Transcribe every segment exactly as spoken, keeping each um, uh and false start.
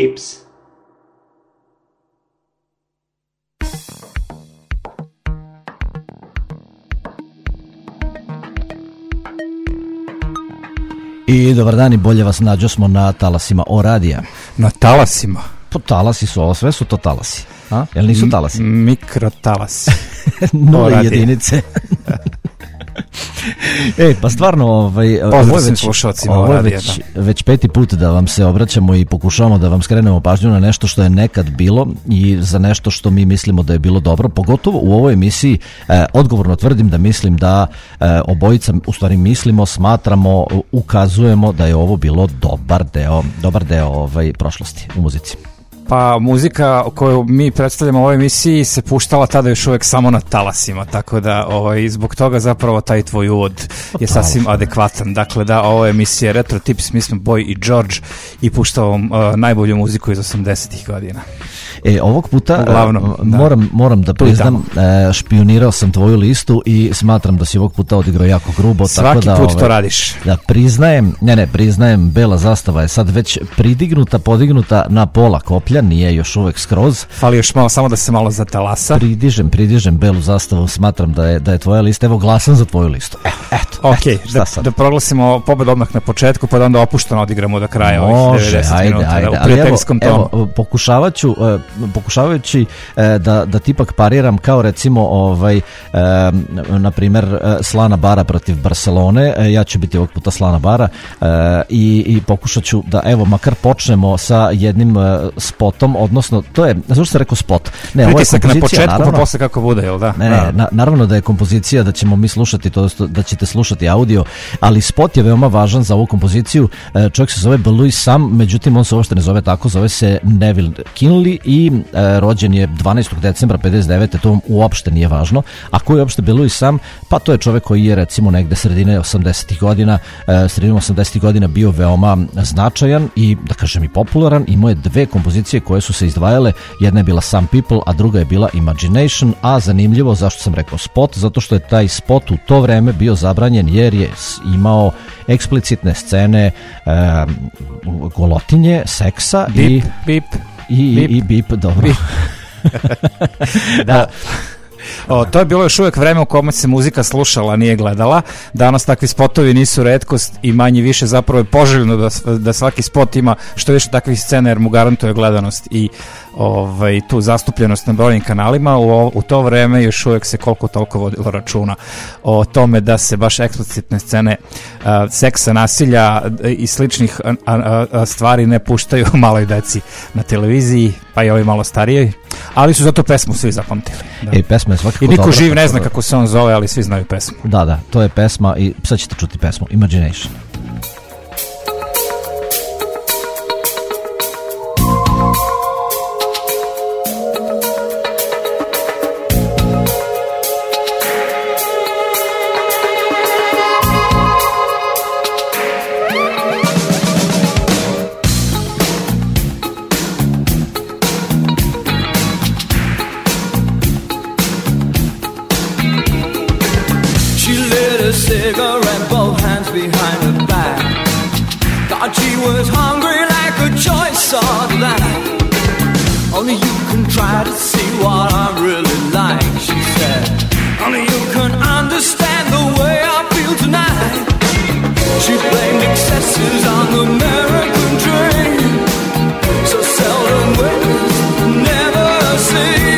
Tips. I dobar dan i bolje vas nađo smo na talasima O radija. Na talasima? To talasi su ovo, sve su to talasi. A? Jel nisu talasi? M- mikrotalasi. Nove jedinice. E, pa stvarno, ovaj, pozdrav svim slušalcima ovo je radija, već, već peti put da vam se obraćamo i pokušavamo da vam skrenemo pažnju na nešto što je nekad bilo i za nešto što mi mislimo da je bilo dobro, pogotovo u ovoj emisiji. eh, odgovorno tvrdim da mislim da eh, obojica, u stvari mislimo, smatramo, ukazujemo da je ovo bilo dobar deo, dobar deo ovaj, prošlosti u muzici. Pa muzika koju mi predstavljamo u ovoj emisiji se puštala tada još uvek samo na talasima, tako da ovaj, zbog toga zapravo taj tvoj uvod je sasvim adekvatan. Dakle da, ovo je emisija Retro Tips, mi smo Boy i George i puštao vam uh, najbolju muziku iz osamdesetih godina. E, ovog puta Uglavnom, da. moram, moram da priznam, e, špionirao sam tvoju listu i smatram da si ovog puta odigrao jako grubo. Svaki tako da, put ove, to radiš. Da priznajem, ne ne, priznajem, bela zastava je sad već pridignuta, podignuta na pola koplja, nije još uvek skroz. Fali još malo, samo da se malo zatalasa. Pridižem, pridižem belu zastavu, smatram da je, da je tvoja lista, evo glasam za tvoju listu. E, eto, ok, eto, da, da proglasimo pobedu odmah na početku, pa da onda opušteno odigramo do kraja ovih devedeset ajde, minuta. Ajde, Da, u ali prijateljskom evo, tomu. evo, pokušavaću, uh, pokušavajući uh, da, da tipak pariram kao recimo ovaj, uh, na primjer uh, Slana Bara protiv Barcelone, uh, ja ću biti ovog puta Slana Bara uh, i, i pokušat ću da evo makar počnemo sa jednim uh, spotom, odnosno to je, zašto sam rekao spot? Ne, pritisak ovo je na početku, naravno, pa posle kako bude, jel da? Ne, ne, na, naravno da je kompozicija, da ćemo mi slušati to, da ćete slušati audio, ali spot je veoma važan za ovu kompoziciju. E, čovjek se zove Louis Sam, međutim on se uopšte ne zove tako, zove se Neville Kinley i e, rođen je dvanaestog decembra pedeset devete. To uopšte nije važno. A ko je uopšte Louis Sam? Pa to je čovjek koji je recimo negde sredine osamdesetih godina, e, sredinom osamdesetih godina bio veoma značajan i da kažem i popularan. Imao je dve kompozicije koje su se izdvajale, jedna je bila Some People, a druga je bila Imagination. A zanimljivo, zašto sam rekao spot? Zato što je taj spot u to vreme bio zabranjen jer je imao eksplicitne scene, e, golotinje, seksa bip, i bip, i bip, i bip, dobro. Bip. Da. O, to je bilo još uvek vreme u kome se muzika slušala, nije gledala. Danas takvi spotovi nisu retkost i manje više zapravo je poželjno da, da svaki spot ima što više takvih scena jer mu garantuje gledanost i ovaj, tu zastupljenost na brojnim kanalima. U, u to vreme još uvek se koliko toliko vodilo računa o tome da se baš eksplicitne scene a, seksa, nasilja i sličnih a, a, a, stvari ne puštaju maloj deci na televiziji, pa i ovi malo starijoj, ali su zato pesmu svi zapamtili. Da. E, pesma je svakako I niko dobra, živ ne zna kako se on zove, ali svi znaju pesmu. Da, da, to je pesma i sad ćete čuti pesmu Imagination. Cigarette, both hands behind her back. Thought she was hungry like a choice of that. Only you can try to see what I'm really like, she said. Only you can understand the way I feel tonight. She blamed excesses on the American dream. So seldom witnessed, never seen.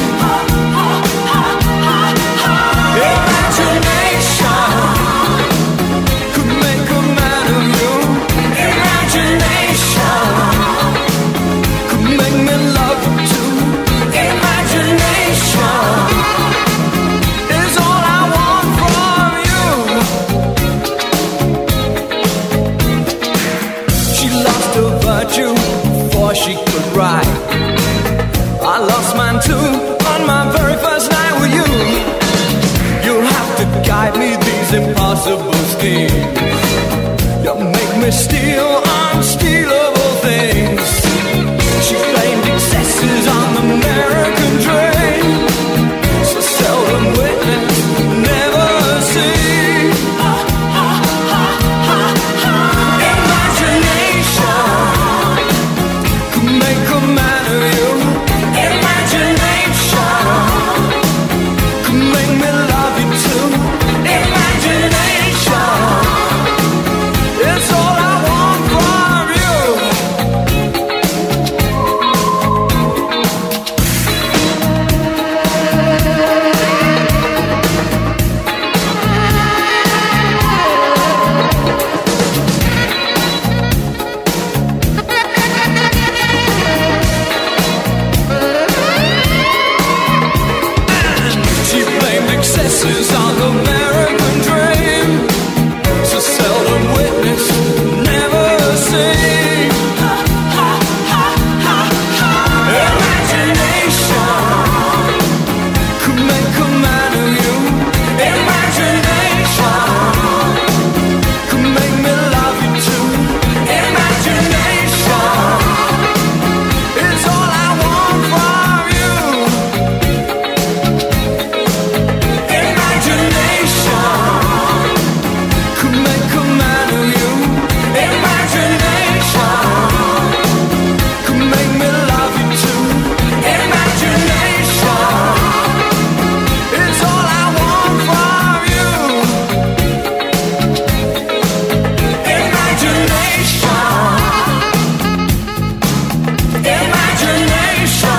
She could write. I lost mine too on my very first night with you. You'll have to guide me these impossible schemes. You make me steal unstealable things. She blamed excesses on the American dream. So seldom witnessed, never seen. Imagination could American dream, so seldom witnessed, never seen. Imagination could make a man of you. Imagination could make me love you too. Imagination is all I want from you. Imagination could make a man of you. Imagination could make me love you too. Imagination is all I want from you. Imagination. Imagination.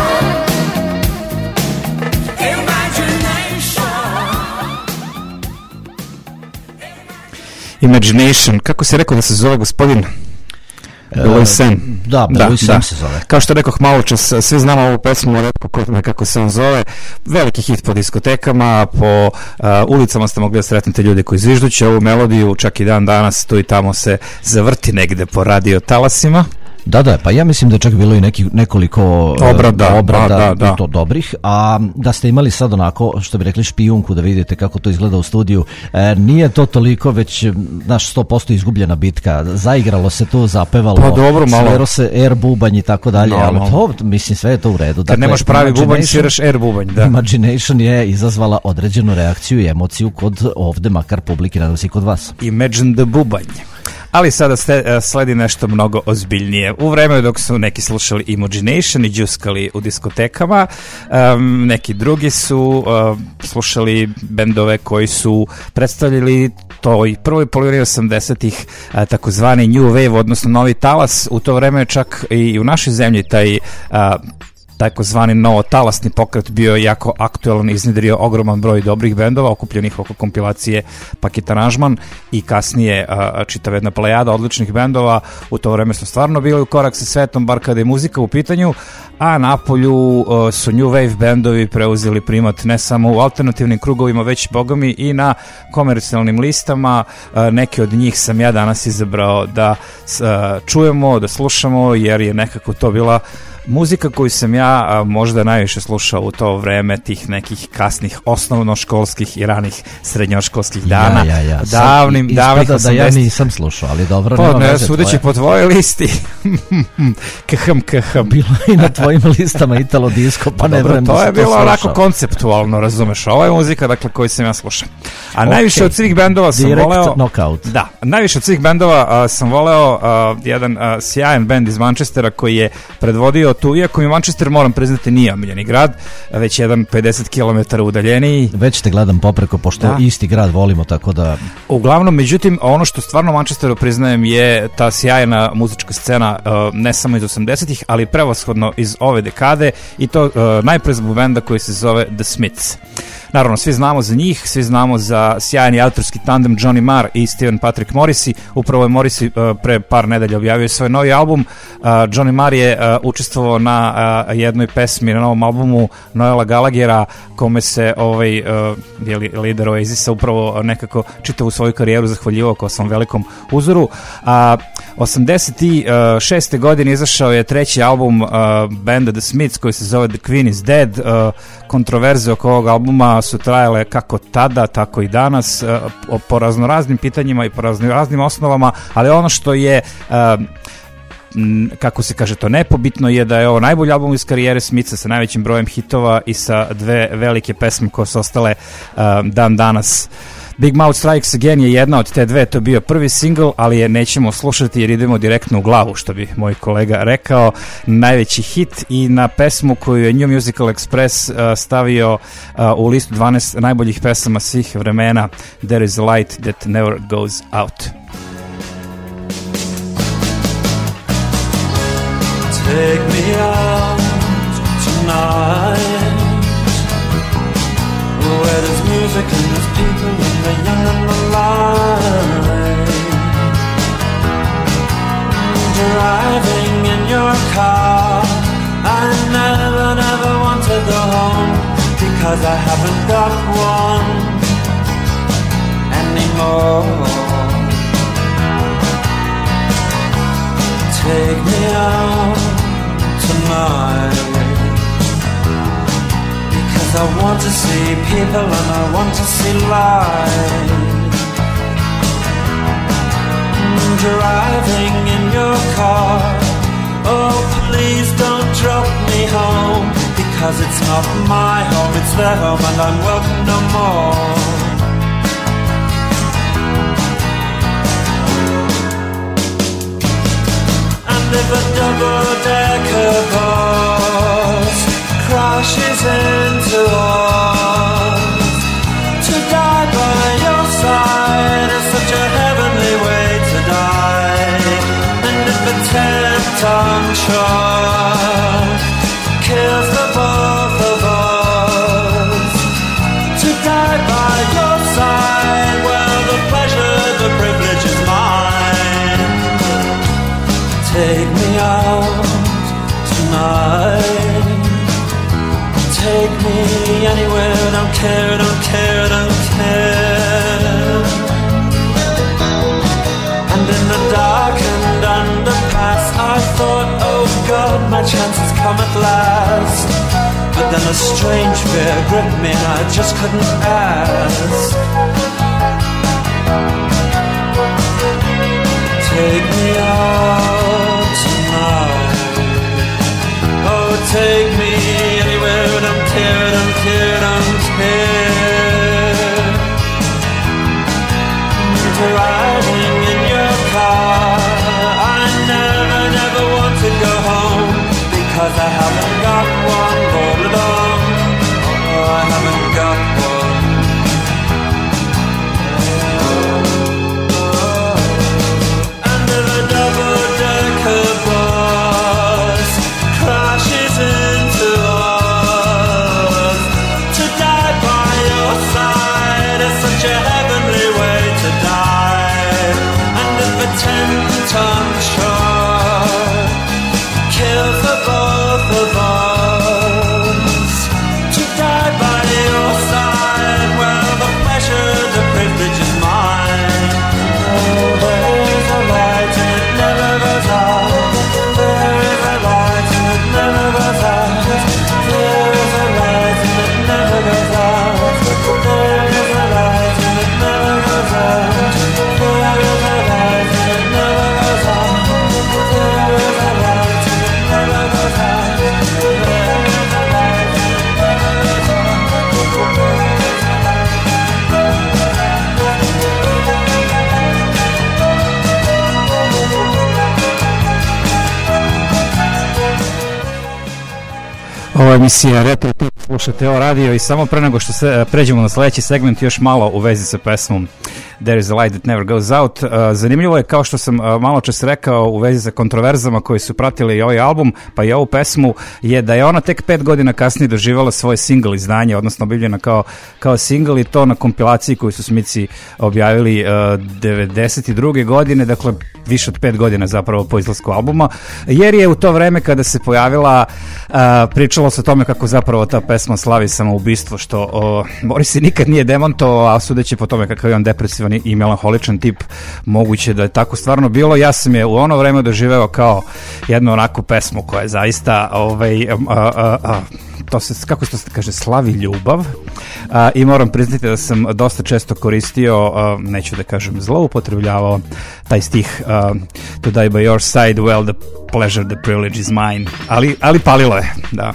Imagination. Imagination, kako si rekao da se zove gospodin? Beloy Sam. Da, Beloy Sam se zove. Kao što rekoh malo čas, svi znamo ovu pesmu, retko ko zna kako se on zove. Veliki hit po diskotekama, po uh, ulicama ste mogli da sretnete ljude koji zvižduće ovu melodiju, čak i dan danas tu i tamo se zavrti negde po radio talasima. Da, da, pa ja mislim da je čak bilo i neki, nekoliko obrada, obrada da, da, da. i to dobrih, a da ste imali sad onako, što bi rekli, špijunku da vidite kako to izgleda u studiju, e, nije to toliko već, naš sto posto izgubljena bitka, zaigralo se to, zapevalo, pa dobro, malo. svero se air bubanj i tako dalje, no, ali no. to, mislim, sve je to u redu. Kad dakle, nemaš pravi bubanj, sviraš air bubanj, da. Imagination je izazvala određenu reakciju i emociju kod ovde, makar publike, nadam se i kod vas. Imagine the bubanj. Ali sada ste, sledi nešto mnogo ozbiljnije. U vreme dok su neki slušali Imagination i džuskali u diskotekama, um, neki drugi su uh, slušali bendove koji su predstavljali toj prvoj polovini osamdesetih uh, takozvani New Wave, odnosno novi talas. U to vreme čak i u našoj zemlji taj uh, takozvani novotalasni pokret bio jako aktualan, iznedrio ogroman broj dobrih bendova okupljenih oko kompilacije Paket aranžman i kasnije a, čitava jedna plejada odličnih bendova. U to vreme smo stvarno bili u korak sa svetom, bar kada je muzika u pitanju, a napolju a, su New Wave bendovi preuzeli primat ne samo u alternativnim krugovima, već bogami i na komercijalnim listama. A, neke od njih sam ja danas izabrao da a, čujemo, da slušamo, jer je nekako to bila muzika koju sam ja a, možda najviše slušao u to vreme tih nekih kasnih osnovnoškolskih i ranih srednjoškolskih dana. Ja, ja, ja. Davnim, davnih osamdesetih. Da ja nisam slušao, ali dobro. Pa, ne, sudeći po tvojoj listi. Khm, khm. Bilo i na tvojim listama Italo Disco, pa ne vrem da to se je to bilo slušao. onako konceptualno, razumeš. Ovo je muzika, dakle, koju sam ja slušao. A Okay. najviše od svih bendova sam Direct voleo... knockout. Da, najviše od svih bendova a, sam voleo a, jedan a, sjajan bend iz Manchestera koji je predvodio tu, iako mi Manchester, moram priznati, nije omiljeni grad, već jedan pedeset kilometara udaljeniji. Već te gledam popreko, pošto Da. isti grad volimo, tako da... Uglavnom, međutim, ono što stvarno Manchesteru priznajem je ta sjajna muzička scena, uh, ne samo iz osamdesetih, ali prevashodno iz ove dekade, i to uh, najpre zbog benda koji se zove The Smiths. Naravno, svi znamo za njih, svi znamo za sjajni autorski tandem Johnny Marr i Stephen Patrick Morrissey. Upravo je Morrissey uh, pre par nedelja objavio svoj novi album. Uh, Johnny Marr je uh, učestvovao na uh, jednoj pesmi na novom albumu Noela Gallaghera, kome se ovaj, uh, jeli, lider Oasisa upravo nekako čitavu svoju karijeru zahvaljivao kao svom velikom uzoru. A uh, osamdeset šeste godine izašao je treći album uh, benda The Smiths koji se zove The Queen is Dead. Uh, kontroverze oko ovog albuma su trajale kako tada, tako i danas, uh, po raznoraznim pitanjima i po raznoraznim osnovama, ali ono što je uh, m, kako se kaže to nepobitno je da je ovo najbolji album iz karijere Smitha sa najvećim brojem hitova i sa dve velike pesme koje su ostale uh, dan danas. Big Mouth Strikes Again je jedna od te dve, to je bio prvi single, ali je nećemo slušati jer idemo direktno u glavu, što bi moj kolega rekao, najveći hit, i na pesmu koju je New Musical Express uh, stavio uh, u listu dvanaest najboljih pesama svih vremena, There is a light that never goes out. Take me out tonight, where there's music and there's people and the young and the light. Driving in your car, I never, never want to go home, because I haven't got one. see people and I want to see life. Driving in your car, oh please don't drop me home, because it's not my home, it's their home and I'm welcome no more. And if a double-decker bus crashes into us, to die by your side is such a heavenly way to die. And if a ten-ton truck kills the both of us, to die by your side, well, the pleasure, the privilege is mine. Take me out tonight, take me anywhere, don't care, don't care, don't care. And in the darkened underpass I thought, oh God, my chance has come at last. But then a strange fear gripped me and I just couldn't ask. Take me out tonight, oh take me anywhere, don't care, don't care, don't care. Driving in your car, I never, never want to go home, because I haven't got one all along. Oh, I haven't got one. And if a double-decker bus crashes into us, to die by your side is such a heavenly way to die. And if a ten-ton truck kills the both of us, to die by your side, well, the pleasure, the privilege is mine. Oh, there is a light and it never goes out. There is a light and it never goes out. There is a light and it never goes out. There is a light and it never goes out. There is a light and it never goes out. There is a light and it never goes out. There is a light and it never goes out. Ovo je emisija Retro Tip, slušate o radio i samo pre nego što se pređemo na sledeći segment još malo u vezi sa pesmom There is a light that never goes out. Zanimljivo je, kao što sam malo čas rekao, u vezi sa kontroverzama koji su pratili i ovaj album pa i ovu pesmu, je da je ona tek pet godina kasnije doživala svoje single izdanje, odnosno objavljena kao, kao single, i to na kompilaciji koju su Smici objavili uh, devedeset druge godine, dakle više od pet godina zapravo po izlasku albuma, jer je u to vreme kada se pojavila uh, pričalo se o tome kako zapravo ta pesma slavi samoubistvo, što uh, Morris se nikad nije demantovao, a sudeći po tome kakav je on depresivan i melanholičan tip, moguće da je tako stvarno bilo. Ja sam je u ono vreme doživeo kao jednu onakvu pesmu koja je zaista ovaj, a, a, a, to se, kako se to kaže, slavi ljubav, a, i moram priznati da sam dosta često koristio, a, neću da kažem zloupotrebljavao taj stih a, To die by your side, well the pleasure, the privilege is mine, ali, ali palilo je, da.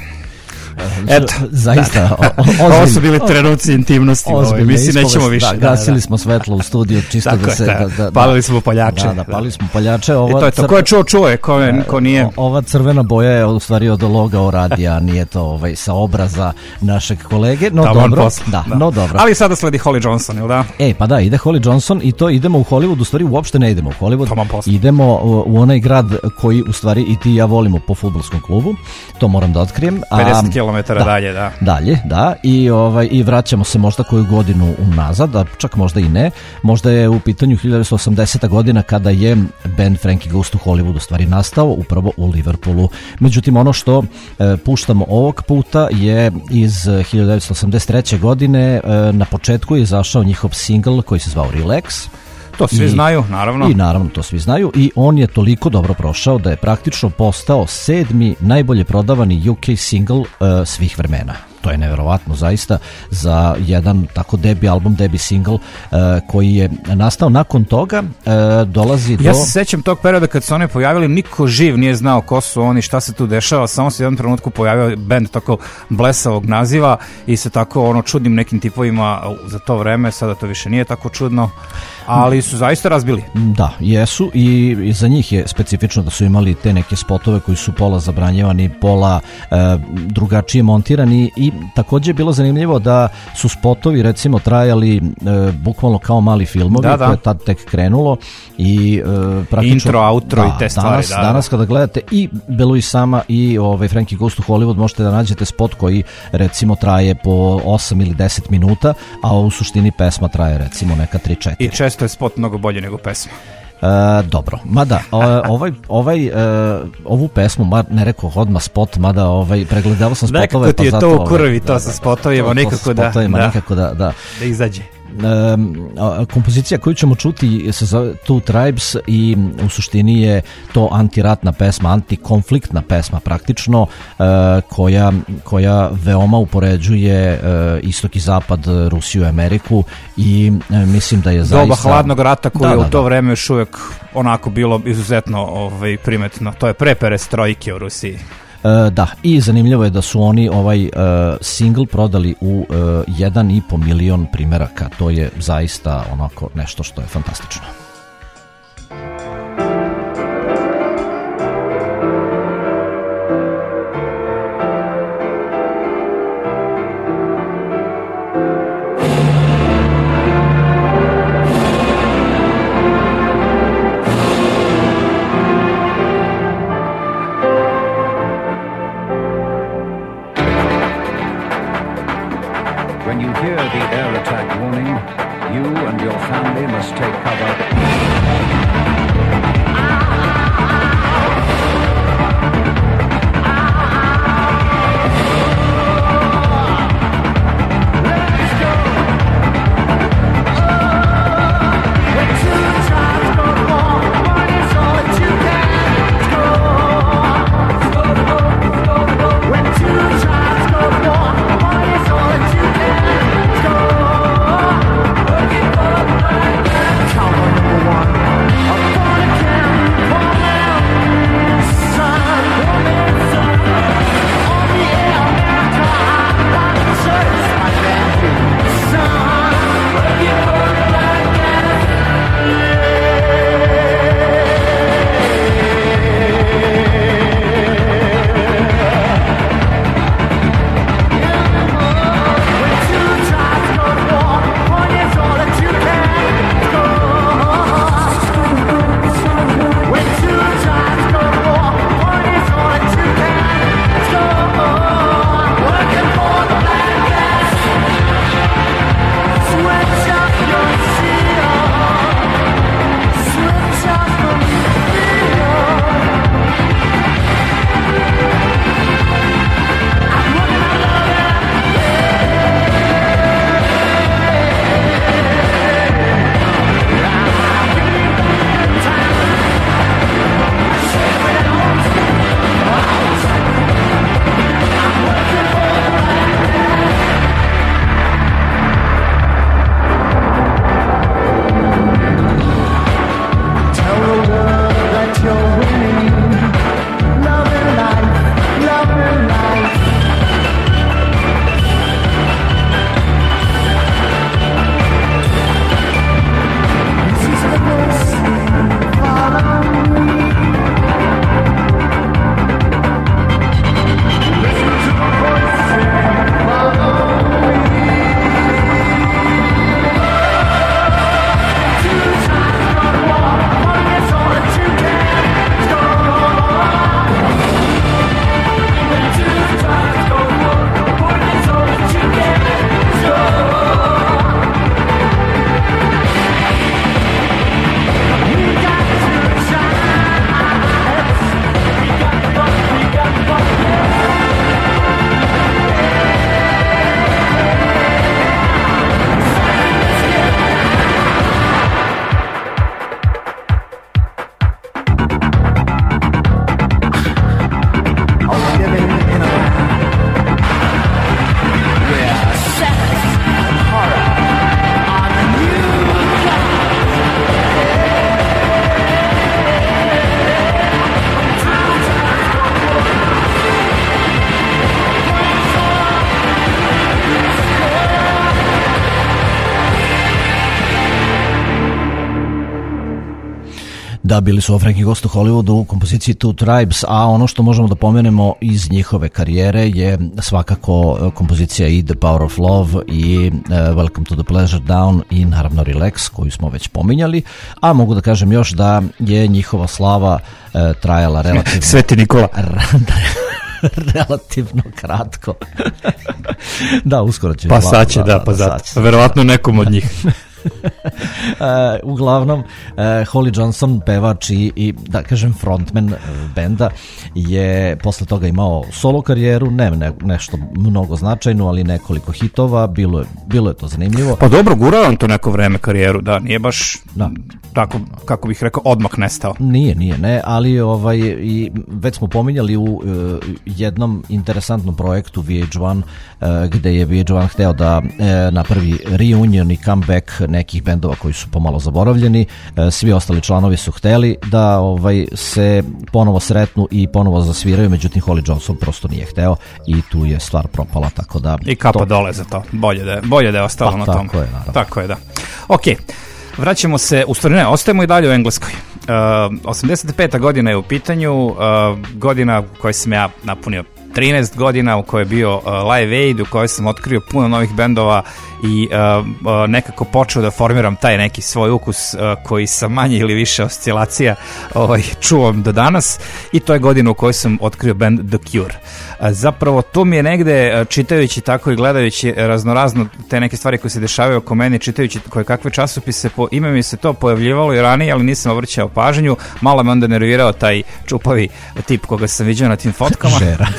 Eto, zaista. Ovo su bili trenuci intimnosti, mislim nećemo više. Da, gasili smo svetlo u studiju, čisto tako da se... Da, da, da, palili smo paljače. Da, da, palili smo paljače. Ova I to je to, ko je čuo, čuo je, ko, je, ko nije. Ova crvena boja je u stvari od loga o radija, nije to ovaj, sa obraza našeg kolege, no Taman dobro. Posle, da, da. no dobro. Ali sada sledi Holly Johnson, ili da? E, pa da, ide Holly Johnson i to idemo u Hollywood, u stvari uopšte ne idemo u Hollywood, idemo u, u onaj grad koji u stvari i ti i ja volimo po fudbalskom klubu, to moram da otkrijem. pedeset kilometara da, dalje, da. Dalje, da, i, ovaj, i vraćamo se možda koju godinu unazad, a čak možda i ne, možda je u pitanju hiljadu devetsto osamdeseta godina kada je band Frankie Goes to Hollywood u stvari nastao, upravo u Liverpoolu. Međutim, ono što e, puštamo ovog puta je iz hiljadu devetsto osamdeset treće godine, e, na početku je izašao njihov single koji se zvao Relax. To svi I, znaju, naravno. I naravno to svi znaju i on je toliko dobro prošao da je praktično postao sedmi najbolje prodavani U K single uh, svih vremena. to je neverovatno zaista za jedan tako debi album, debi single uh, koji je nastao nakon toga. Uh, dolazi do... Ja se sećam tog perioda kad su oni pojavili, niko živ nije znao ko su oni, šta se tu dešava, samo se u jednom trenutku pojavio band tako blesavog naziva i sa tako ono čudnim nekim tipovima za to vreme, sada to više nije tako čudno, ali su zaista razbili. Da, jesu i, i za njih je specifično da su imali te neke spotove koji su pola zabranjevani, pola e, drugačije montirani i takođe je bilo zanimljivo da su spotovi recimo trajali e, bukvalno kao mali filmovi, da, da. To je tad tek krenulo i e, praktično... Intro, outro da, i te stvari. Danas, da, da. danas kada gledate i Belu i Sama i ovaj, Frankie Goes to Hollywood možete da nađete spot koji recimo traje po osam ili deset minuta, a u suštini pesma traje recimo neka tri četiri. I često je spot mnogo bolje nego pesma. E, dobro, mada ovaj, ovaj, e, ovu pesmu, ma, ne rekao odmah spot, mada ovaj, pregledao sam spotove. Nekako ti je pa to zato, u krvi, ovaj, to da, sa da, spotovima, to, nikako, to sa da, spotovima da, nikako da, da. da izađe. Um, kompozicija koju ćemo čuti se zove Two Tribes i u suštini je to antiratna pesma, antikonfliktna pesma praktično, uh, koja, koja veoma upoređuje uh, istok i zapad, Rusiju i Ameriku i uh, mislim da je zaista... Doba hladnog rata koje da, je da, u to da. vreme još uvek onako bilo izuzetno ovaj, primetno. To je pre perestrojke u Rusiji. E, da, i zanimljivo je da su oni ovaj e, single prodali u e, jedan i po milion primeraka. To je zaista onako nešto što je fantastično. When you hear the air attack warning, you and your family must take cover. Count on number one. Da, bili su Frankie Ghost u Hollywoodu u kompoziciji Two Tribes, a ono što možemo da pomenemo iz njihove karijere je svakako kompozicija i The Power of Love i uh, Welcome to the Pleasure Down i naravno Relax, koju smo već pominjali, a mogu da kažem još da je njihova slava uh, trajala relativno... Sveti Nikola. relativno kratko. Da, uskoro će... Pa sad će, da, da, pa zato. Verovatno nekom od njih. Uh, uglavnom uh, Holly Johnson, pevač i, i da kažem frontman uh, benda, je posle toga imao solo karijeru, ne, ne nešto mnogo značajno, ali nekoliko hitova, bilo je, bilo je to zanimljivo. Pa dobro, gurao on to neko vreme karijeru, da, nije baš da. Tako, kako bih rekao, odmah nestao. Nije, nije, ne, ali ovaj, i već smo pominjali u uh, jednom interesantnom projektu V H jedan, uh, gde je V H jedan hteo da uh, napravi reunion i comeback nekih bendova koji su pomalo zaboravljeni. Svi ostali članovi su hteli da ovaj se ponovo sretnu i ponovo zasviraju, međutim Holly Johnson prosto nije hteo i tu je stvar propala, tako da... I kapa to... dole za to. Bolje da je, bolje da je ostalo pa, na tom. Tako je, naravno. Tako je, da. Okej. Vraćamo se, u stvari ne, ostajemo i dalje u Engleskoj. Uh, osamdeset peta godina je u pitanju, uh, godina u kojoj sam ja napunio trinaest godina, u kojoj je bio uh, Live Aid, u kojoj sam otkrio puno novih bendova i uh, uh, nekako počeo da formiram taj neki svoj ukus uh, koji sa manje ili više oscilacija ovaj, čuvam do danas, i to je godina u kojoj sam otkrio band The Cure. Uh, zapravo tu mi je negde, uh, čitajući tako i gledajući raznorazno te neke stvari koje se dešavaju oko mene, čitajući koje kakve časopise, po ime mi se to pojavljivalo i ranije, ali nisam obraćao pažnju, malo me onda nervirao taj čupavi tip koga sam viđao na tim fotkama.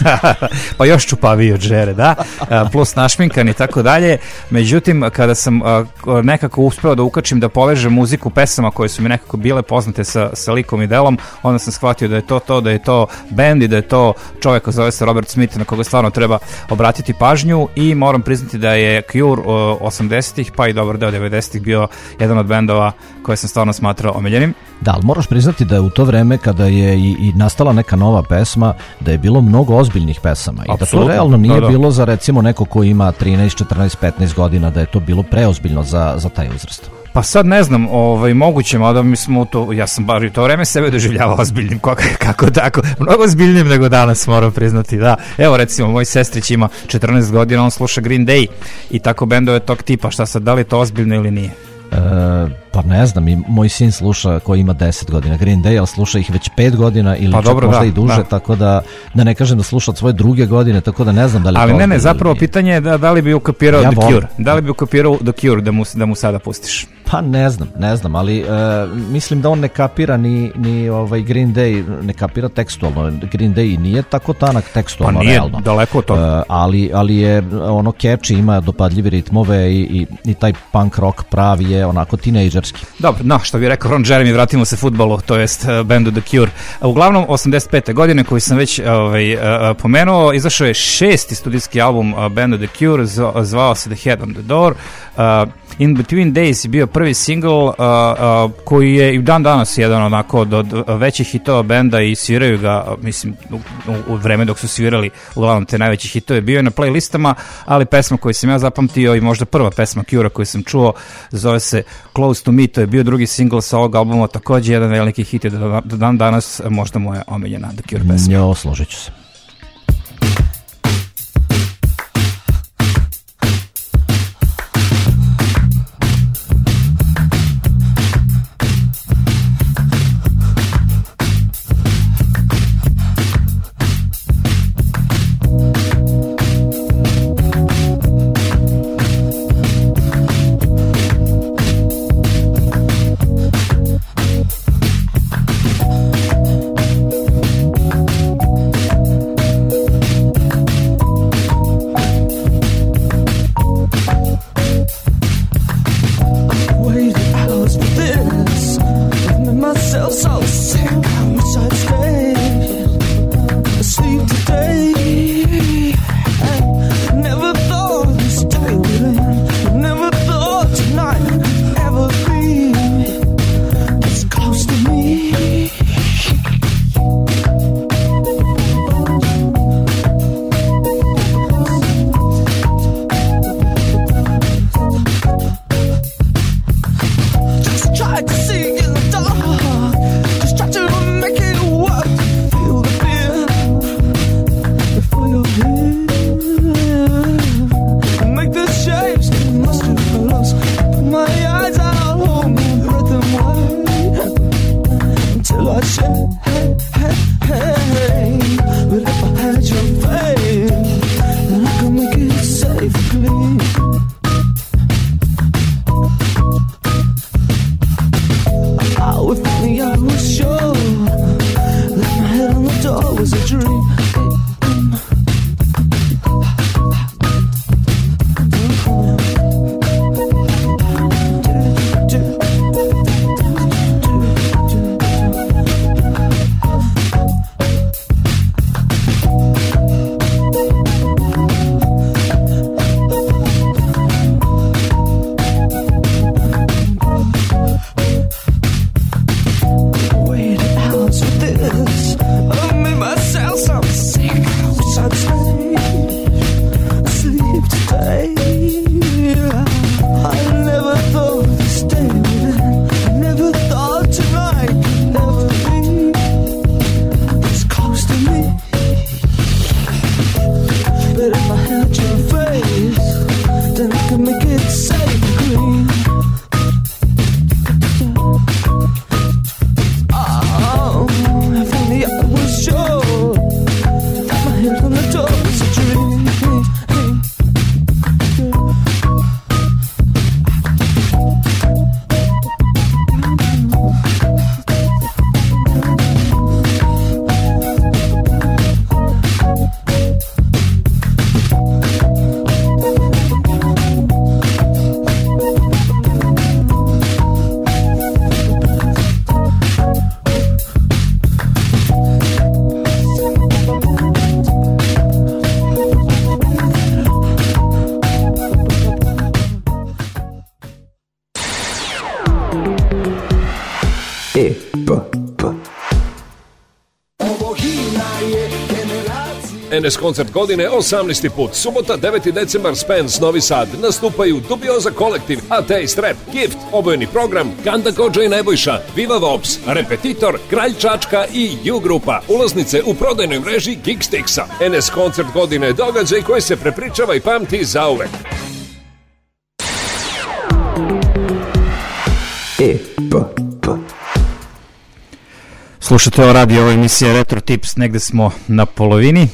Pa još čupaviji od Žere, da, plus našminkan i tako dalje. Međutim, kada sam nekako uspeo da ukačim, da povežem muziku pesama koje su mi nekako bile poznate sa, sa likom i delom, onda sam shvatio da je to to, da je to band i da je to čovjek koji zove se Robert Smith, na koga stvarno treba obratiti pažnju, i moram priznati da je Cure osamdesetih pa i dobar deo devedesetih bio jedan od bendova koje sam stvarno smatrao omiljenim. Da, ali moraš priznati da je u to vreme kada je i, i nastala neka nova pesma, da je bilo mnogo ozbiljnih pesama i Absolutno. Da to realno nije da, da. bilo za recimo neko ko ima trinaest, četrnaest, petnaest godina, da je to bilo preozbiljno za, za taj uzrast. Pa sad ne znam, ovaj, moguće, mada mi smo to, ja sam bar i to vreme sebe doživljavao ozbiljnim, kako, kako tako, mnogo ozbiljnim nego danas, moram priznati, da. Evo recimo, moj sestrić ima četrnaest godina, on sluša Green Day i tako bendove tog tipa, šta sad, da li je to ozbiljno ili nije? E, pa ne znam, i moj sin sluša, koji ima deset godina Green Day, ali sluša ih već pet godina ili pa čak dobro, možda da, i duže, da. Tako da, da ne kažem da sluša od svoje druge godine, tako da ne znam da li... Ali ne, ne, zapravo pitanje je da, da li bi ukapirao ja The volim. Cure, da li bi ukapirao The Cure da mu, da mu sada pustiš? Pa ne znam, ne znam, ali uh, mislim da on ne kapira ni, ni ovaj Green Day, ne kapira tekstualno, Green Day nije tako tanak tekstualno, pa nije realno. Daleko od toga. Uh, ali, ali je ono catchy, ima dopadljive ritmove i, i, i taj punk rock pravi je onako tinejdžerski. Dobro, no, što bi rekao Ron Jeremy, vratimo se fudbalu, to jest uh, bendu The Cure. Uh, uglavnom, osamdeset pete godine, koji sam već ovaj, uh, pomenuo, izašao je šesti studijski album uh, bendu The Cure, zvao se The Head on the Door. Uh, In Between Days je bio prvi single uh, uh, koji je i dan danas jedan onako od, od većih hitova benda i sviraju ga, mislim, u, u vreme dok su svirali uglavnom te najveći hitove. Bio je na playlistama, ali pesma koju sam ja zapamtio i možda prva pesma Cure koju sam čuo zove se Close to Me, to je bio drugi single sa ovog albuma, takođe jedan veliki hit je do, do dan danas možda moja omiljena The Cure pesma. Njo, složit ću se. Tried to see in the dark, just E, P, P. en es koncert godine osamnaesti put. Subota deveti decembar Spence Novi Sad. Nastupaju Dubioza kolektiv, Ateist Rap, Gift, obojeni program, Kanda Kođa i Nebojša, Viva Vops, Repetitor, Kralj Čačka i U grupa. Ulaznice u prodajnoj mreži Geekstixa. en es koncert godine, događaj koji se prepričava i pamti zauvek. E, P, P. Slušate ovo radio, ovo emisija Retro Tips, negde smo na polovini.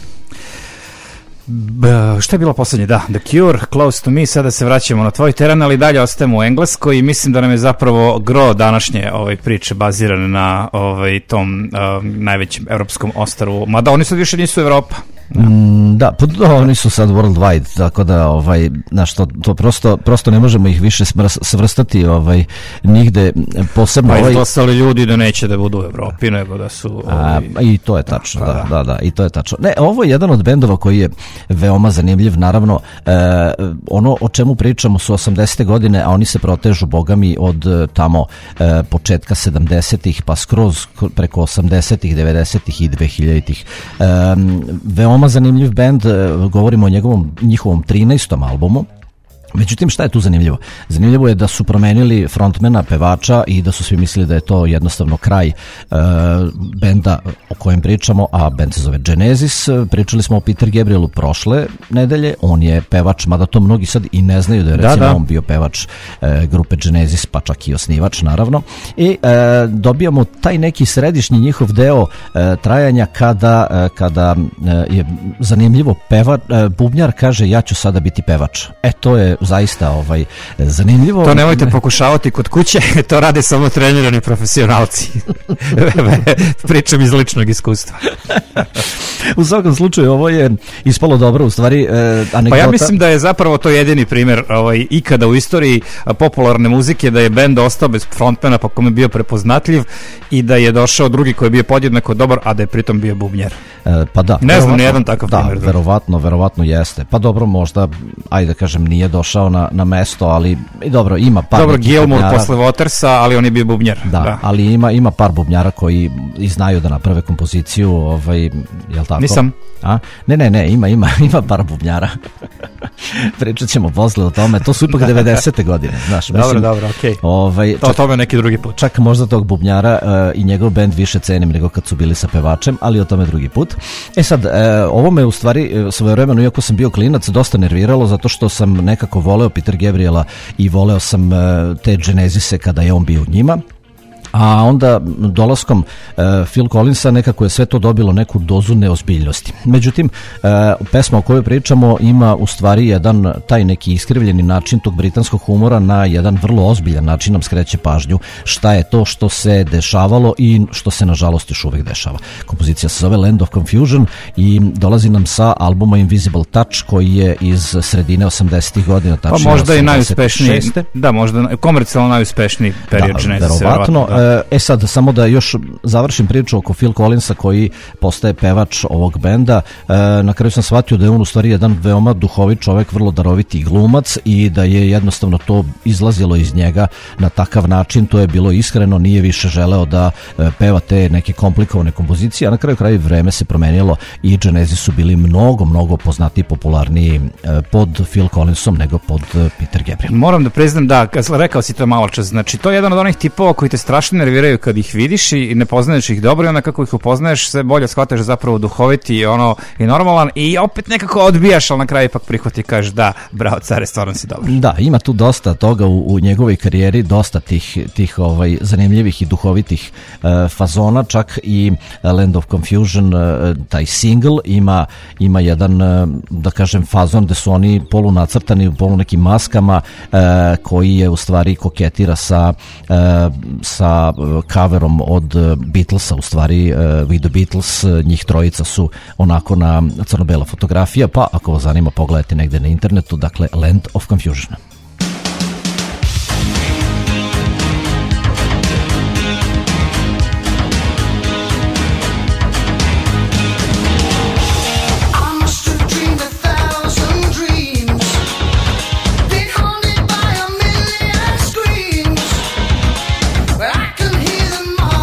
B, šta je bilo poslednje? Da, The Cure, Close to Me, sada se vraćamo na tvoj teren, ali dalje ostajemo u Engleskoj i mislim da nam je zapravo gro današnje ovaj, priče bazirane na ovaj, tom uh, najvećem evropskom ostrvu, mada oni sad više nisu Evropa. Da, mm, da pa da, oni su sad worldwide, tako da ovaj, znaš, to, to prosto, prosto ne možemo ih više svrstati ovaj, nigde posebno. Pa ovaj, izglasali ljudi da neće da budu u Evropi, nego da su... Ovaj... A, i to je tačno, da, da, da, da, i to je tačno. Ne, ovo je jedan od bendova koji je veoma zanimljiv, naravno, e, ono o čemu pričamo su osamdesete godine, a oni se protežu, bogami, od tamo e, početka sedamdesetih, pa skroz preko osamdesetih, devedesetih i dvehiljaditih. E, veoma zanimljiv bend, govorimo o njegovom, njihovom trinaestom albumu. Međutim, šta je tu zanimljivo? Zanimljivo je da su promenili frontmana, pevača i da su svi mislili da je to jednostavno kraj e, benda o kojem pričamo, a bend se zove Genesis. Pričali smo o Peter Gabrielu prošle nedelje, on je pevač, mada to mnogi sad i ne znaju da je recimo da, da. on bio pevač e, grupe Genesis, pa čak i osnivač naravno. I e, dobijamo taj neki središnji njihov deo e, trajanja kada, e, kada e, je zanimljivo peva, e, bubnjar kaže ja ću sada biti pevač. E, to je zaista ovaj zanimljivo. To nemojte pokušavati kod kuće, to rade samo trenirani profesionalci. Pričam iz ličnog iskustva. U svakom slučaju ovo je ispalo dobro, u stvari eh, anegdota. Pa ja mislim da je zapravo to jedini primjer ovaj, ikada u istoriji popularne muzike da je bend ostao bez frontmana pa kome je bio prepoznatljiv i da je došao drugi koji je bio podjednako dobar, a da je pritom bio bubnjar. Eh, pa da. Ne znam, nijedan takav da, primjer. Da, verovatno, verovatno jeste. Pa dobro, možda, ajde da kažem, nije došao na, na mesto, ali i dobro, ima par dobro, nekih Gilmour bubnjara. Posle Watersa, ali on je bio bubnjar. Da, da. ali ima, ima par bubnjara koji i znaju da naprave kompoziciju, ovaj, jel tako? Nisam. A? Ne, ne, ne, ima, ima, ima par bubnjara. Pričat ćemo posle o tome. To su ipak devedesete godine, znaš. Dobro, mislim, dobro, okej. Okay. Ovaj, to o tome neki drugi put. Čak možda tog bubnjara uh, i njegov bend više cenim nego kad su bili sa pevačem, ali o tome drugi put. E sad, uh, ovo me u stvari uh, svojevremeno, iako sam bio klinac, dosta nerviralo, zato što sam nekako voleo Peter Gabriela i voleo sam uh, te Genesise kada je on bio u njima. A onda dolaskom uh, Phil Collinsa nekako je sve to dobilo neku dozu neozbiljnosti. Međutim, uh, pesma o kojoj pričamo ima u stvari jedan taj neki iskrivljeni način tog britanskog humora, na jedan vrlo ozbiljan način nam skreće pažnju šta je to što se dešavalo i što se nažalost još uvek dešava. Kompozicija se zove Land of Confusion i dolazi nam sa albuma Invisible Touch koji je iz sredine osamdesetih godina. Pa možda i najuspešniji, da, možda komercijalno najuspešniji period da, Genesis. Verovatno. Da. E sad, samo da još završim priču oko Phil Collinsa koji postaje pevač ovog benda. E, na kraju sam shvatio da je on u stvari jedan veoma duhovit čovek, vrlo daroviti glumac i da je jednostavno to izlazilo iz njega na takav način, to je bilo iskreno, nije više želeo da e, peva te neke komplikovane kompozicije, a na kraju kraju vreme se promenilo i Genesis su bili mnogo, mnogo poznatiji, popularniji e, pod Phil Collinsom nego pod e, Peter Gabriel. Moram da priznam da, rekao si to malo čas, znači to je jedan od onih tipova koji te strašno nerviraju kad ih vidiš i ne poznaješ ih dobro i onda kako ih upoznaješ sve bolje shvataš zapravo duhoviti i ono i normalan i opet nekako odbijaš, ali na kraju ipak prihvati i kažeš da, bravo care, stvarno si dobro. Da, ima tu dosta toga u, u njegovoj karijeri, dosta tih, tih ovaj, zanimljivih i duhovitih uh, fazona, čak i Land of Confusion, uh, taj single ima, ima jedan, uh, da kažem, fazon gde su oni polu nacrtani u polu nekim maskama uh, koji je u stvari koketira sa uh, sa coverom od Beatlesa, u stvari We the Beatles, njih trojica su onako na crno-bela fotografija, pa ako vas zanima pogledajte negde na internetu, dakle Land of Confusion. But I can hear them all.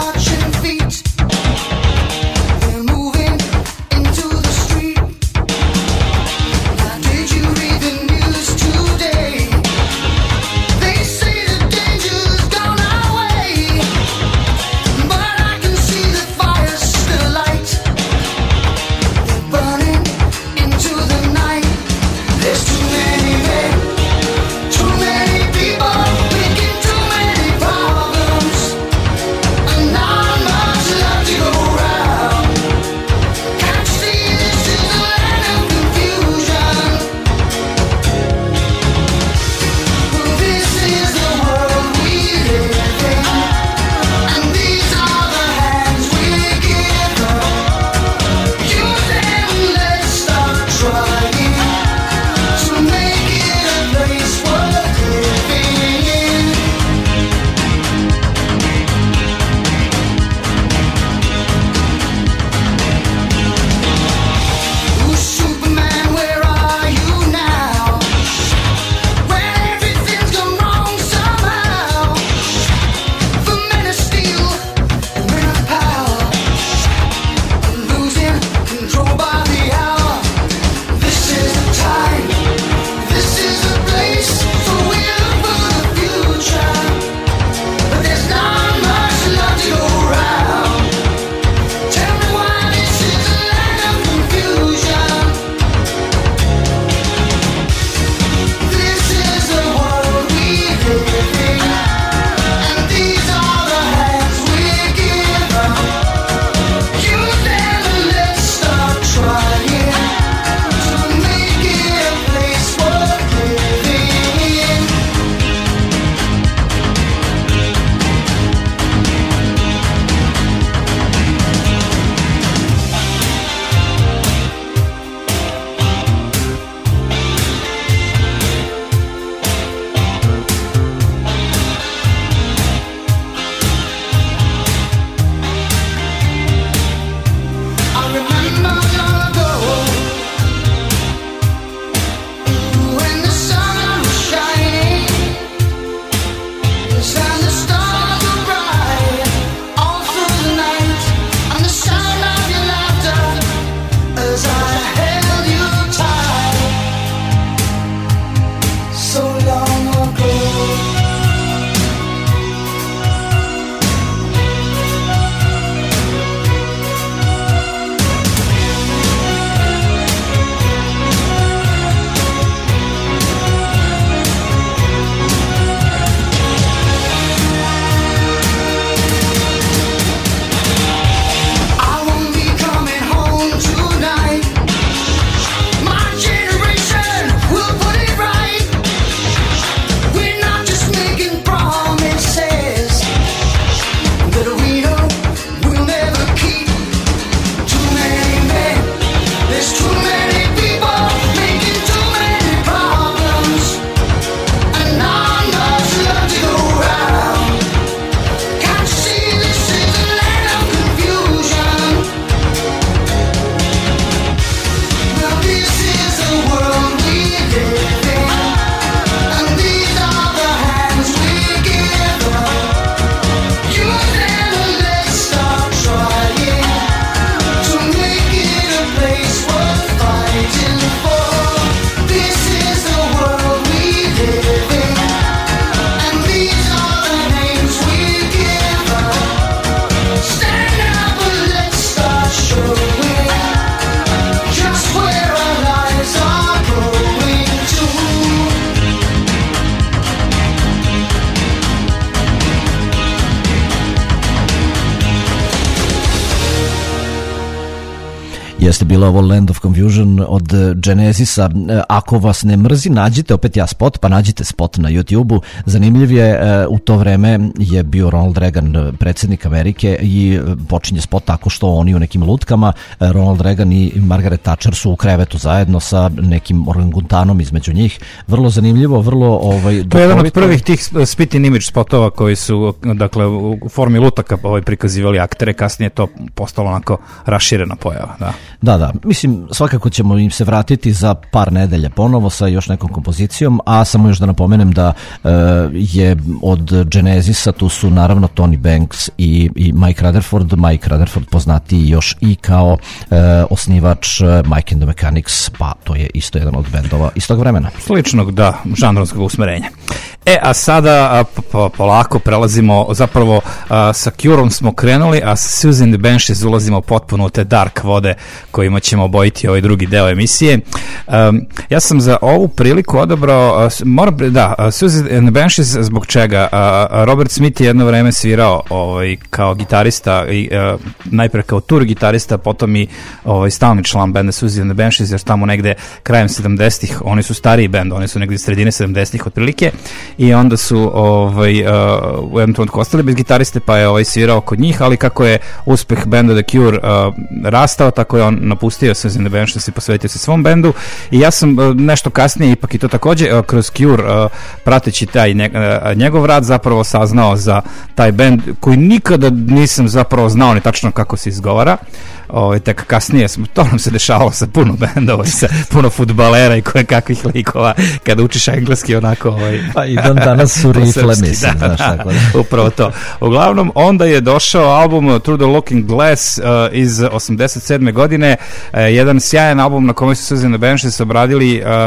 Jeste bilo ovo Land of Confusion od Genesisa. Ako vas ne mrzi, nađite opet ja spot, pa nađite spot na YouTube-u. Zanimljiv je, u to vreme je bio Ronald Reagan predsjednik Amerike i počinje spot tako što oni u nekim lutkama, Ronald Reagan i Margaret Thatcher su u krevetu zajedno sa nekim orangutanom između njih. Vrlo zanimljivo, vrlo ovaj, to je jedan od prvih tih spitting image spotova koji su, dakle, u formi lutaka ovaj, prikazivali aktere, kasnije to postalo onako raširena pojava. Da. da, da, mislim, svakako ćemo im se vratiti za par nedelja ponovo sa još nekom kompozicijom, a samo još da napomenem da e, je od Genesisa tu su naravno Tony Banks i, i Mike Rutherford, Mike Rutherford poznati još i kao e, osnivač Mike and the Mechanics, pa to je isto jedan od bendova iz tog vremena. Sličnog, da, žanrovskog usmerenja. E, a sada a, po, polako prelazimo, zapravo a, sa Cure-om smo krenuli, a sa Siouxsie and the Banshees ulazimo potpuno u te dark vode kojima ćemo obojiti ovaj drugi deo emisije. Um, ja sam za ovu priliku odabrao, a, moram, da, Siouxsie and the Banshees, zbog čega? A, a Robert Smith je jedno vreme svirao ovaj, kao gitarista, i, a, najpre kao tour gitarista, potom i ovaj, stalni član benda Siouxsie and the Banshees, jer tamo negde krajem sedamdesetih, oni su stariji bend, oni su negde sredine sedamdesetih otprilike, i onda su ovaj, uh, u jednom trenutku ostali bez gitariste, pa je ovaj svirao kod njih, ali kako je uspeh benda The Cure uh, rastao, tako je on napustio Siouxsie and the Banshees i posvetio se svom bendu, i ja sam uh, nešto kasnije, ipak i to takođe, uh, kroz Cure, uh, prateći taj ne, uh, njegov rad, zapravo saznao za taj bend koji nikada nisam zapravo znao ni tačno kako se izgovara. Ovaj, tek kasnije smo, to nam se dešavalo sa puno bendova i sa puno fudbalera i koje kakvih likova kada učiš engleski onako ovaj, pa i dan danas su rifle, mislim, da, znaš tako da. Upravo to. Uglavnom, onda je došao album Through the Looking Glass uh, iz osamdeset sedme godine, uh, jedan sjajan album na kome su Siouxsie and the Banshees obradili uh,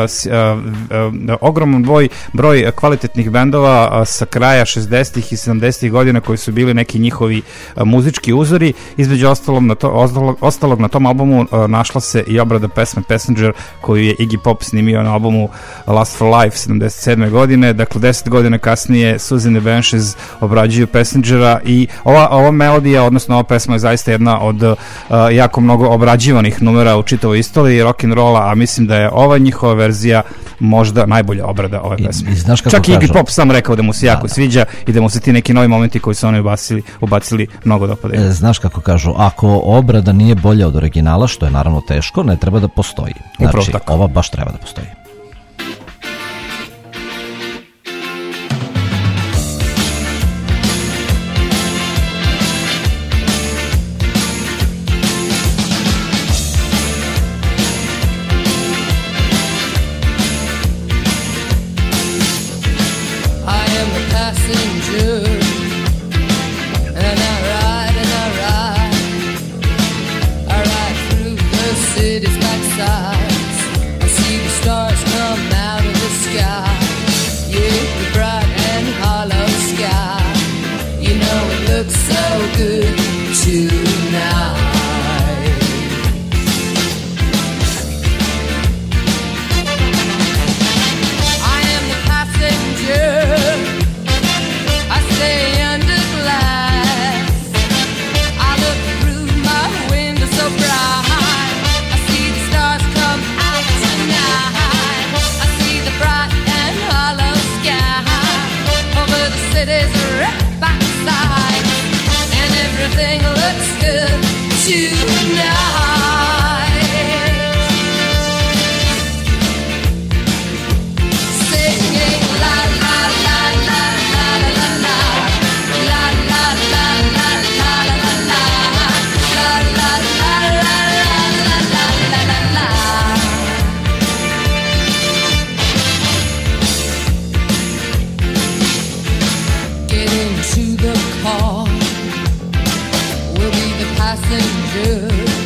uh, uh, ogroman broj, broj kvalitetnih bendova uh, sa kraja šezdesetih i sedamdesetih godina koji su bili neki njihovi uh, muzički uzori. Između ostalog na to, ostalog, ostalog na tom albumu uh, našla se i obrada pesme Passenger koju je Iggy Pop snimio na albumu Last for Life sedamdeset sedme godine. Dakle, deset godina kasnije Siouxsie and the Banshees obrađuju Passengera i ova, ova melodija, odnosno ova pesma je zaista jedna od uh, jako mnogo obrađivanih numera u čitavoj istoriji rock'n'rolla, a mislim da je ova njihova verzija možda najbolja obrada ove pesme. I, i znaš kako čak i kažu, Iggy Pop sam rekao da mu se jako da, da. sviđa i da mu se ti neki novi momenti koji su oni ubacili, ubacili mnogo dopadaju. E, znaš kako kažu, ako obrada nije bolja od originala, što je naravno teško, ne treba da postoji. Znači, ova baš treba da postoji. Passenger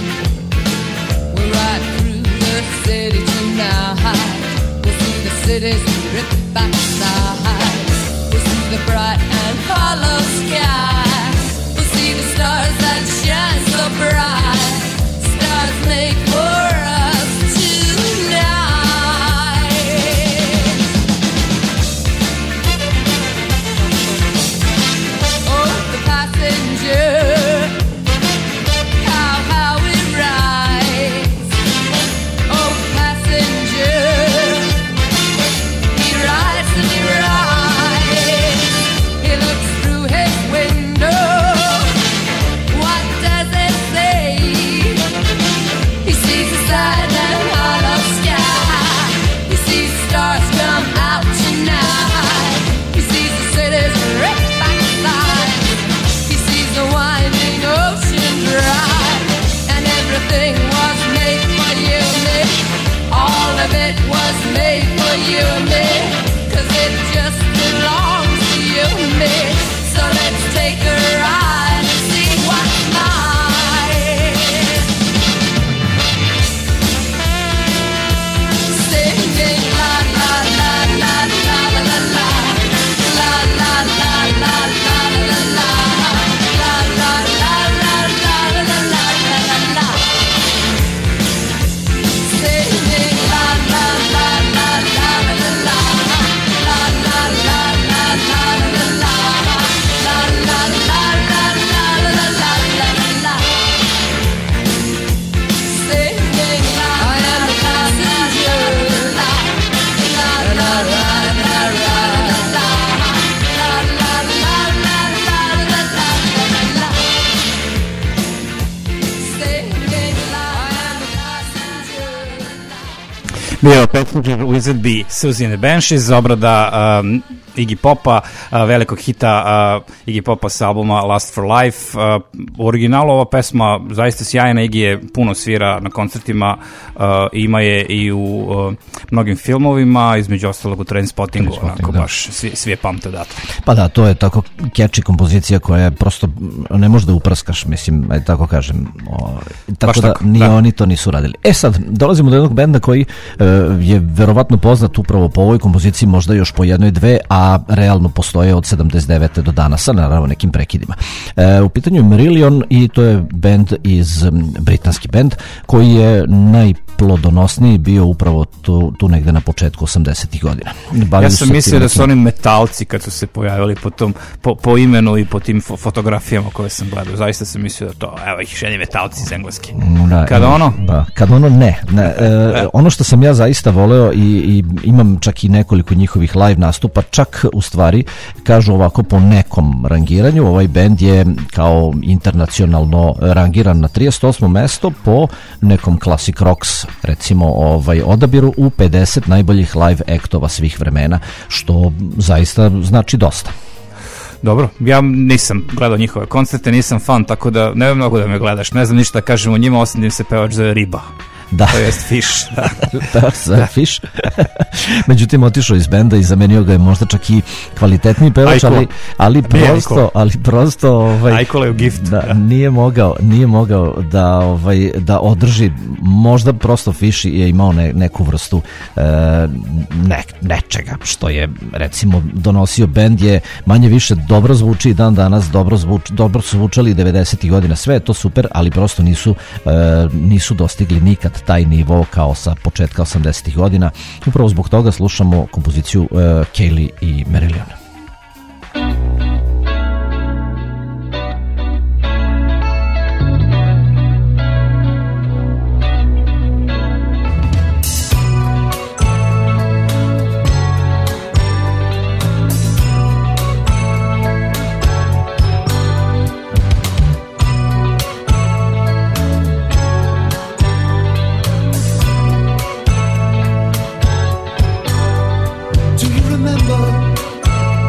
Bio Passenger Wizard B, Susie and the Banshees, obrada um, Iggy Popa, uh, velikog hita uh, Iggy Popa sa albuma Last for Life. Uh, u originalu ova pesma zaista sjajna, Iggy je puno svira na koncertima, uh, ima je i u uh, mnogim filmovima, između ostalog u Trainspottingu, onako da. Baš svi, svi je pamte odatle. Pa da, to je tako catchy kompozicija koja je prosto ne može da uprskaš, mislim, aj tako kažem. O, tako baš da tako, ni da. Oni to nisu radili. E sad, dolazimo do jednog benda koji uh, je verovatno poznat upravo po ovoj kompoziciji, možda još po jednoj dve, a a realno postoje od sedamdeset devete do danas, sa naravno nekim prekidima. E, u pitanju je Marillion i to je bend iz, britanski bend, koji je najplodonosniji bio upravo tu, tu negde na početku osamdesetih godina. Bavili ja sam mislio da su oni metalci kad su se pojavili po, tom, po, po imenu i po tim fo- fotografijama koje sam gledao. Zaista sam mislio da to, evo ih ženi metalci iz engleski. Da, kada ono? Da, kada ono ne. ne e, ono što sam ja zaista voleo i, i imam čak i nekoliko njihovih live nastupa, čak u stvari kažu ovako po nekom rangiranju, ovaj bend je kao internacionalno rangiran na trideset osmo mesto po nekom Classic Rocks recimo ovaj odabiru u pedeset najboljih live aktova svih vremena, što zaista znači dosta. Dobro, ja nisam gledao njihove koncerte, nisam fan, tako da ne mnogo da me gledaš, ne znam ništa da kažem o njima, osim da im se pevač zove Riba. Da. To jest Fish. Da, da, da. Fish. Međutim, otišao iz benda i zamenio ga je možda čak i kvalitetniji pevač, ali, ali prosto, ali prosto ovaj, Ajkola je u gift. Da, nije mogao, nije mogao da, ovaj, da održi, možda prosto Fish je imao ne, neku vrstu e, ne, nečega, što je recimo donosio bend, je manje više dobro zvuči i dan danas, dobro, zvuč, dobro su zvučali devedesetih godina, sve je to super, ali prosto nisu, e, nisu dostigli nikad taj nivo kao sa početka osamdesetih godina. Upravo zbog toga slušamo kompoziciju uh, Kaylee i Marillion. Do you remember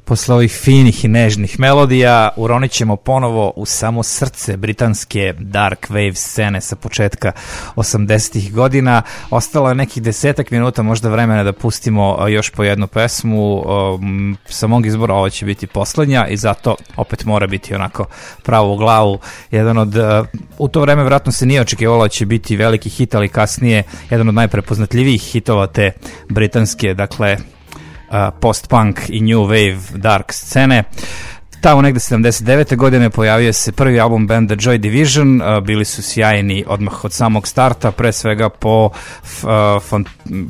posle ovih finih i nežnih melodija uronit ćemo ponovo u samo srce britanske dark wave scene sa početka osamdesetih godina. Ostalo je nekih desetak minuta možda vremena da pustimo još po jednu pesmu. Sa mog izbora ovo će biti poslednja i zato opet mora biti onako pravo u glavu. Jedan od, u to vreme vjerojatno se nije očekivalo da će biti veliki hit, ali kasnije jedan od najprepoznatljivijih hitova te britanske, dakle, Uh, post-punk i new wave dark scene. Tamo negde sedamdeset devete godine pojavio se prvi album benda Joy Division, uh, bili su sjajni odmah od samog starta, pre svega po f, uh, fan,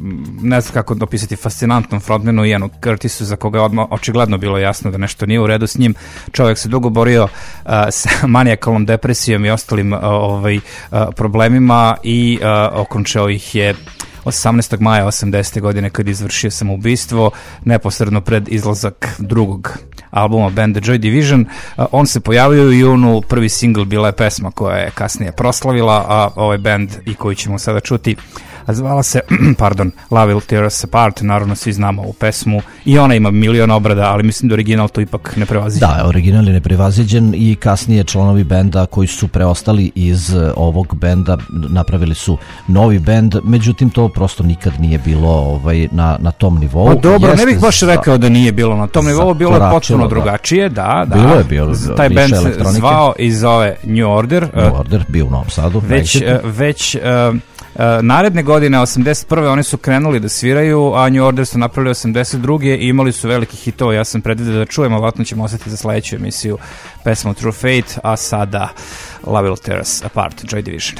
ne znam kako opisati, fascinantnom frontmanu Ianu Curtisu, za koga je odmah očigledno bilo jasno da nešto nije u redu s njim. Čovjek se dugo borio uh, sa manijakalnom depresijom i ostalim uh, ovaj, uh, problemima i uh, okončao ih je osamnaestog maja osamdesete godine kad je izvršio samoubistvo neposredno pred izlazak drugog albuma benda Joy Division. Uh, on se pojavio u junu, prvi singl bila je pesma koja je kasnije proslavila, a ovaj band i koju ćemo sada čuti zvala se, pardon, Love Will Tear Us Apart, naravno svi znamo ovu pesmu i ona ima milion obrada, ali mislim da original to ipak ne prevaziđen. Da, original je neprevaziđen i kasnije članovi benda koji su preostali iz ovog benda napravili su novi bend, međutim to prosto nikad nije bilo ovaj, na, na tom nivou. Pa dobro, Jeste ne bih baš rekao da nije bilo na tom nivou, bilo je potpuno drugačije, da, da. Bilo je bilo taj bend se zvao i zove New Order. New Order, bio u Novom Sadu. Već, već uh, Uh, naredne godine, osamdeset prve oni su krenuli da sviraju, a New Order su napravili osamdeset druge i imali su veliki hitova. Ja sam predvidio da čujemo, vratno ćemo ostati za sledeću emisiju pesmu True Fate, a sada Love Will Tear Us Apart, Joy Division.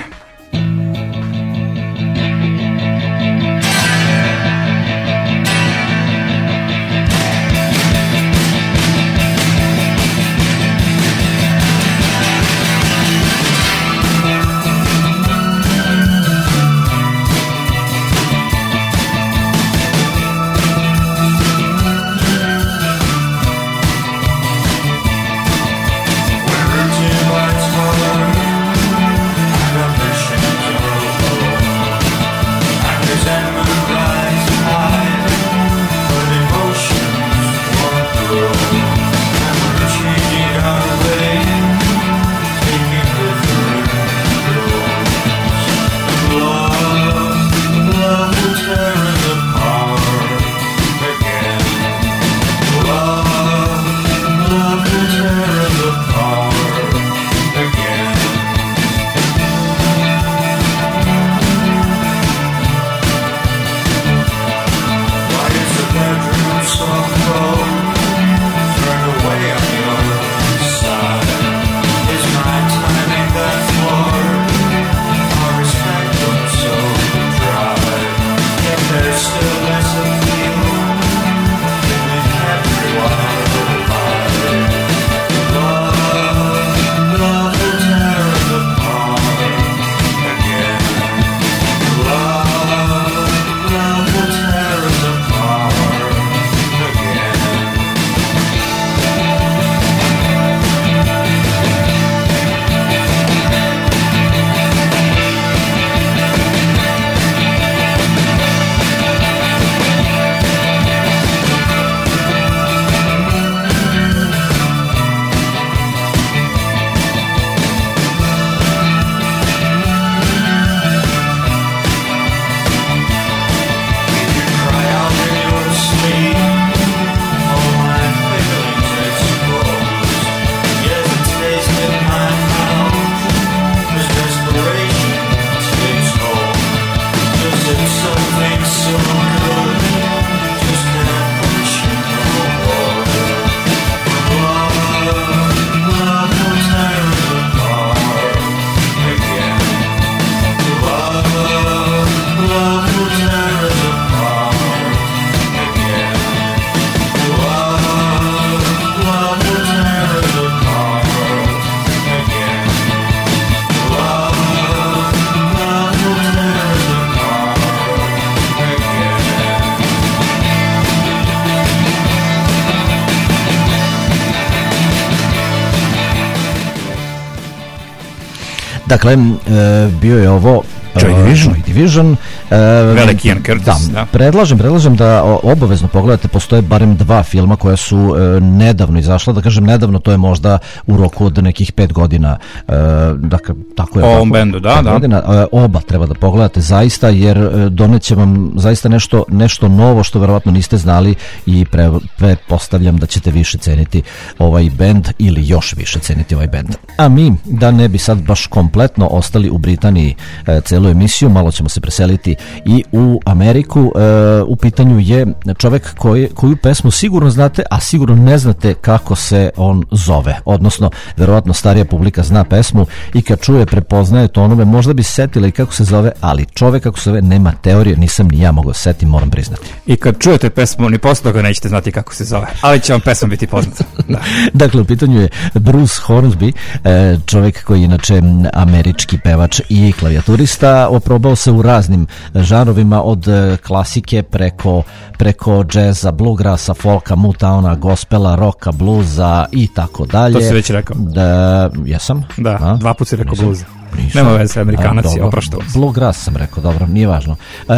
Dakle, bio je ovo Joy Division. Joy Division. E, Veliki Ian Curtis, da, da. Predlažem, predlažem da o, obavezno pogledate, postoje barem dva filma koja su e, nedavno izašla, da kažem nedavno, to je možda u roku od nekih pet godina, e, dakle, tako je. O ovom bendu, da, da. Godina, e, oba treba da pogledate zaista, jer e, doneće vam zaista nešto, nešto novo što verovatno niste znali i pre, pretpostavljam da ćete više ceniti ovaj bend ili još više ceniti ovaj bend. A mi, da ne bi sad baš kompletno ostali u Britaniji e, celu emisiju, malo ćemo se preseliti i u Ameriku. E, u pitanju je čovek koji, koju pesmu sigurno znate, a sigurno ne znate kako se on zove, odnosno verovatno starija publika zna pesmu i kad čuje prepoznaje tonove, možda bi se setila i kako se zove, ali čovek kako se zove nema teorije, nisam ni ja mogao setiti, moram priznati. I kad čujete pesmu, ni posle toga nećete znati kako se zove, ali će vam pesma biti poznata. Da. Dakle, u pitanju je Bruce Hornsby, čovjek koji je inače američki pevač i klavijaturista, oprobao se u raznim žanrovima, od klasike preko, preko džeza, bluegrassa, folka, Motowna, gospela, rocka, bluza i tako dalje. To si već rekao. Da, jesam? Da, A? dva put si rekao Nisam. bluza. Nisam. Nema veze, Amerikanac je, opraštao. Bluegrass sam rekao, dobro, nije važno. E,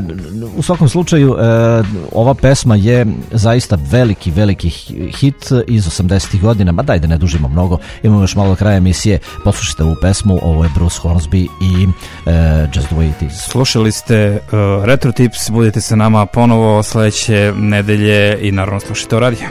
u svakom slučaju, e, ova pesma je zaista veliki, veliki hit iz osamdesetih godina, ma daj da ne dužimo mnogo, imamo još malo do kraja emisije, poslušajte ovu pesmu, ovo je Bruce Hornsby i e, Just the Way It Is. Slušali ste uh, Retro Tips, budete sa nama ponovo sledeće nedelje i naravno slušajte o radiju.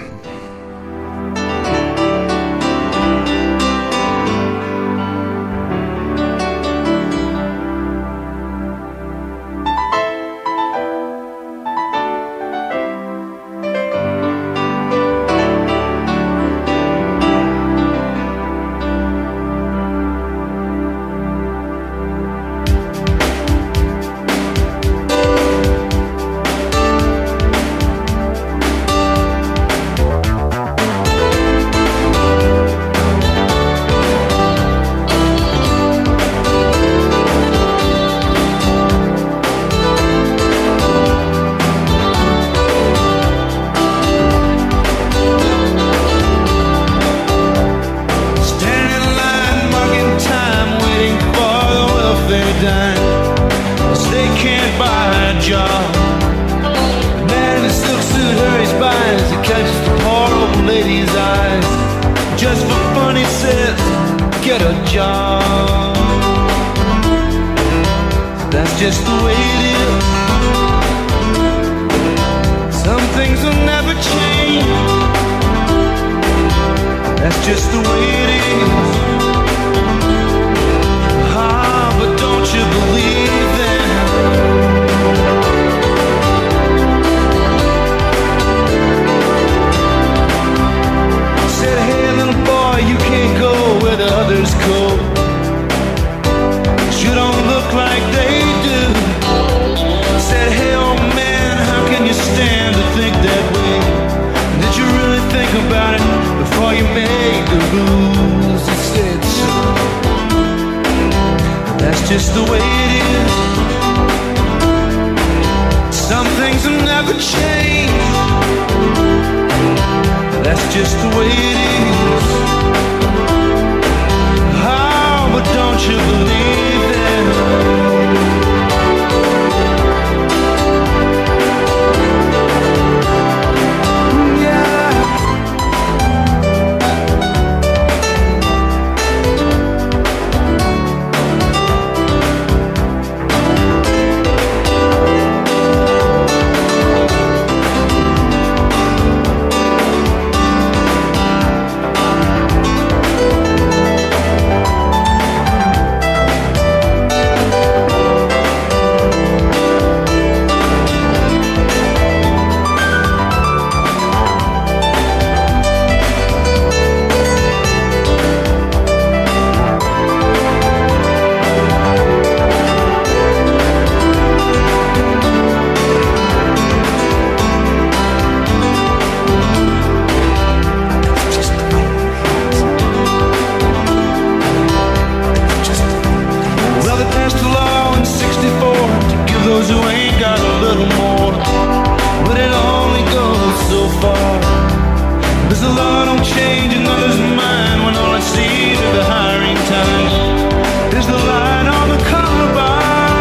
There's the light on the color bar.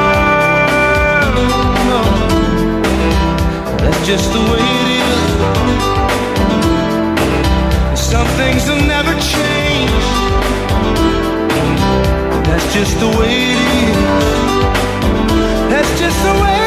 just the way it is. Some things will never change. That's just the way it is. That's just the way